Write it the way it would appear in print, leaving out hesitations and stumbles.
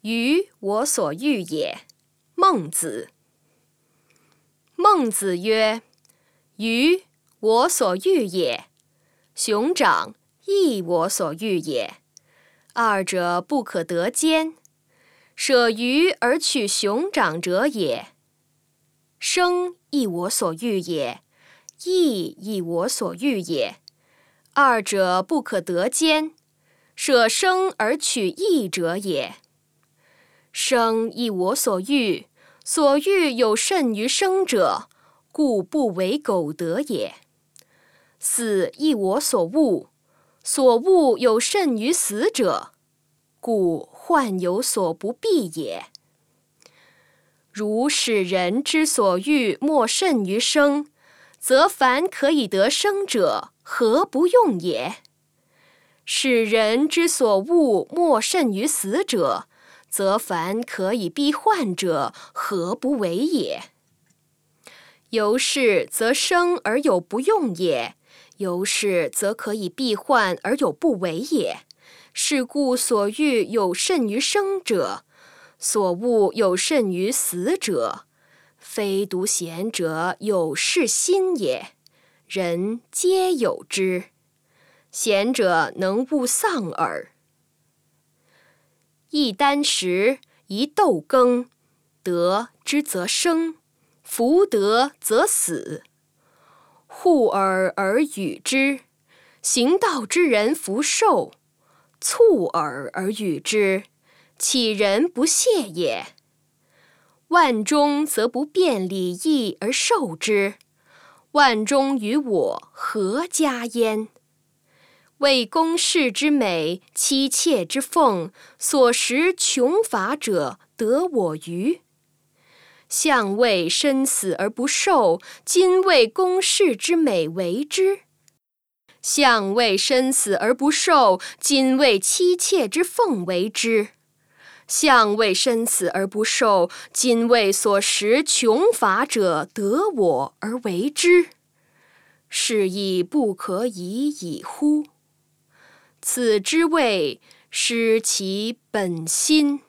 予我所欲也。孟子。孟子曰：予我所欲也，熊掌亦我所欲也，二者不可得兼。舍鱼而取熊掌者也。生亦我所欲也，义亦我所欲也，二者不可得兼。舍生而取义者也。生亦我所欲，所欲有甚于生者，故不为苟得也。死亦我所恶，所恶有甚于死者，故患有所不避也。如使人之所欲莫甚于生，则凡可以得生者，何不用也？使人之所恶莫甚于死者，则凡可以避患者，何不为也？由是则生而有不用也，由是则可以避患而有不为也。是故所欲有甚于生者，所恶有甚于死者，非独贤者有是心也，人皆有之。贤者能勿丧耳。一箪食，一豆羹，得之则生，弗得则死。护耳而与之，行道之人弗受；促耳而与之，岂人不谢也？万钟则不辩礼义而受之，万钟于我何加焉？为公室之美，妻妾之奉，所食穷乏者，得我与？相为生死而不受，今为公室之美为之；相为生死而不受，今为妻妾之奉为之；相为生死而不受，今为所食穷乏者，得我而为之。是亦不可以已乎？此之谓失其本心。